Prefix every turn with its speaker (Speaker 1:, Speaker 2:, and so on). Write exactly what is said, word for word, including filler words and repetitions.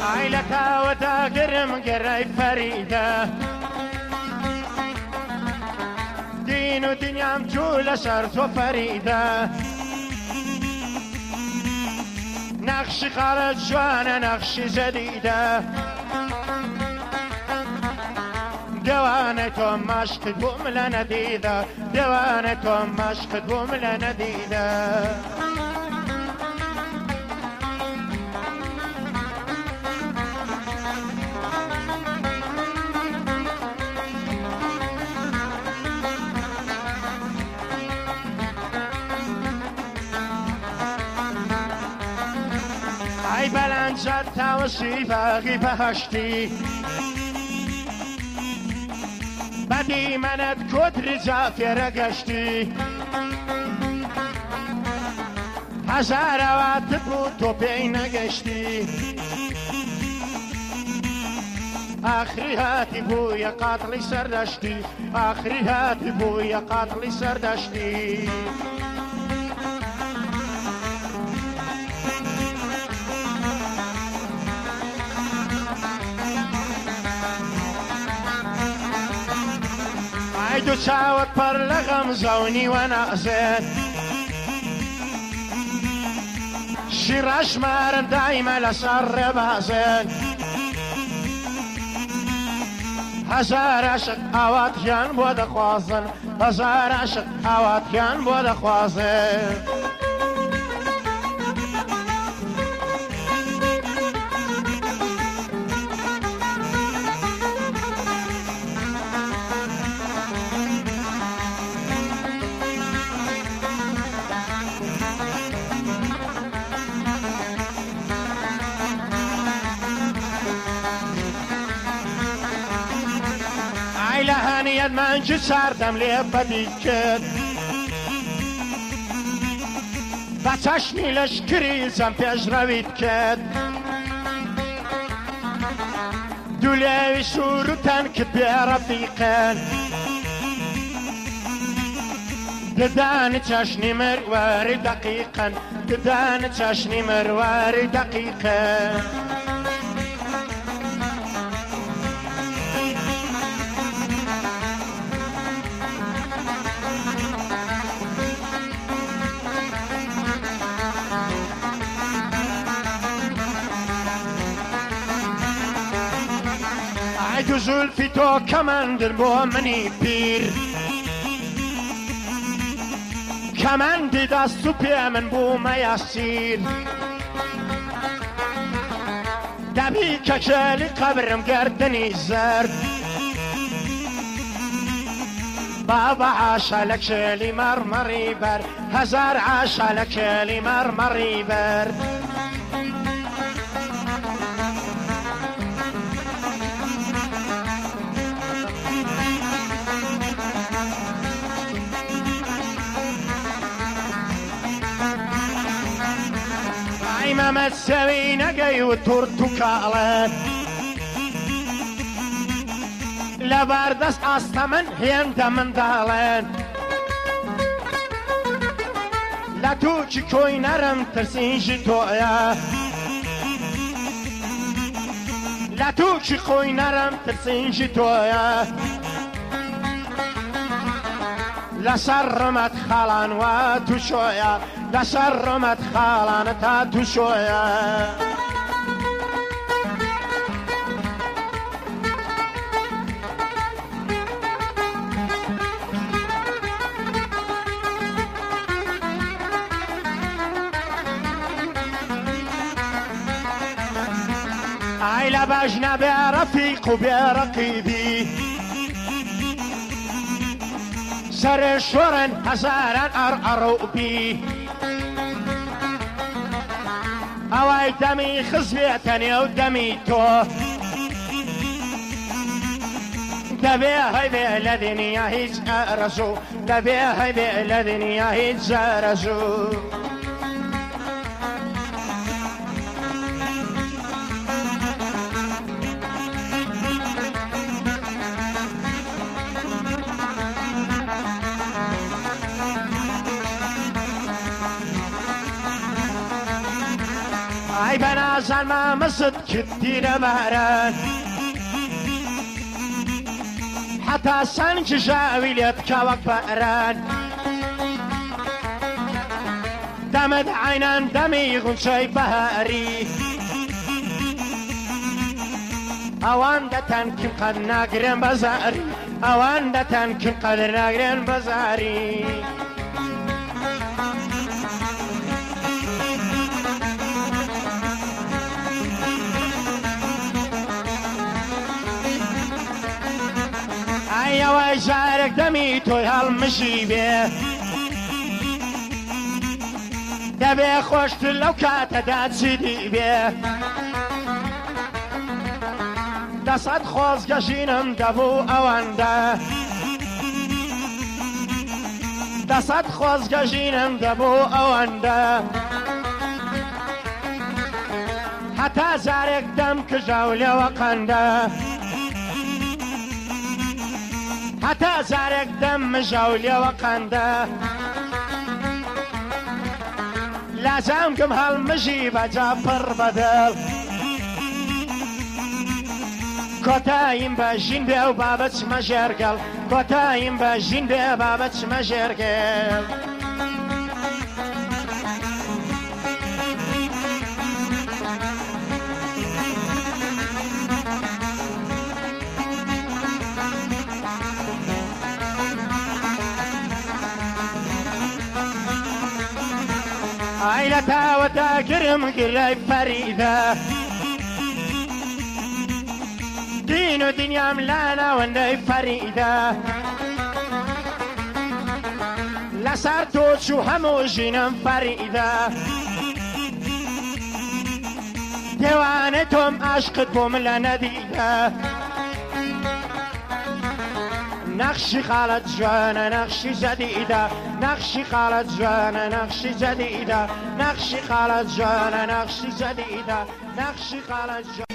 Speaker 1: عيلتها وتاقرم قري فريدة دين ودنيا مجولة شرط وفريدة نقش خارج جوانا نقش جديدة دوانتهم مشق دوم لنديدة دوانتهم مشق دوم لنديدة ای بلند شد توشی باقی بهشتی بدی منت کدر جافر گشتی هزار وقت بود تو پی نگشتی آخری هاتی بوی قاتلی سردشتی آخری هاتی بوی قاتلی سردشتی دو چاوت پر لغم زونی و نازد شیرش مارن دایما لسر بازد هزار عشق اواتیان بود خوازن هزار عشق اواتیان بود خوازن لهانیت من جو سردم لیه بدی کرد با چشمی لشکریزم پیش روید کرد دولیوی شروطن که بیرفیقن ددان چشنی مرواری دقیقا ددان چشنی مرواری دقیقا عيد زلفي تو كمان دربو مني بير كمان دي دستو بي من بو ما يسير دبي كشالي قبرم قردني زرد بابا عاشا لك شالي مرمري بر هزار عاشا لك شالي مرمري برد ما تسوينا جاي وتورتوكالة لا باردس أصلا من هين دمن دالن لا توشي كوي نرم ترسين جتويا لا توشي كوي نرم ترسين جتويا لا سرمت خلان واتو شويا لا سرمت خالان تاتو شويا عيلة باجنا برفيق وبرقيبي سر شورن هزاران أرقروا بي هواي دمي خزبيتني ودمي تو دبيها بلدن يهيج أرزو دبيها بلدن يهيج أرزو ئای بەنازان مامەست کردی لەباران حتا سەنج ژاوی لێت کە وەک بەران دەمت عینان دەمی غونچەی بەهاری ئەوان دەتەن کم قەد ناگرێن بەزاری ئەوان دەتەن کم قەدر ناگرێن بەزاری ئەوەی ژارێک دەمی تۆی هەڵمژی بێ دەبێ خۆشتر لەو کاتەدا چیدی بێ دەسەد خۆزگەژینم دەبوو ئەوەندە دەسەد خۆزگەژینم دەبوو ئەوەندە هەتا جارێک دەم کژە و لێوە قەندە هەتا جارێک دەم مژە و لێوە قەندە لازانگم هەڵمژی بەجا پڕ بەدڵ کۆتاییم بە ژین بێ و بابەچمە ژێرگەڵ کۆتاییم بە ژین بێ بابەچمە ژێرگەڵ ئای لە تاوەدا گرم گرای فەریدە دین و دنیام لە ناوەندەی فەریدە لەسەر تۆ چوو هەموو ژینم فەریدە دێوانە تۆم عاشقت بۆ من لە نەدیدە نقشی خالت جوانە نقشی جدیدە نقشی خالت جوانە نقشی جدیدە نقشی خالت جوانە نقشی جدیدە نقشی خالت جوانە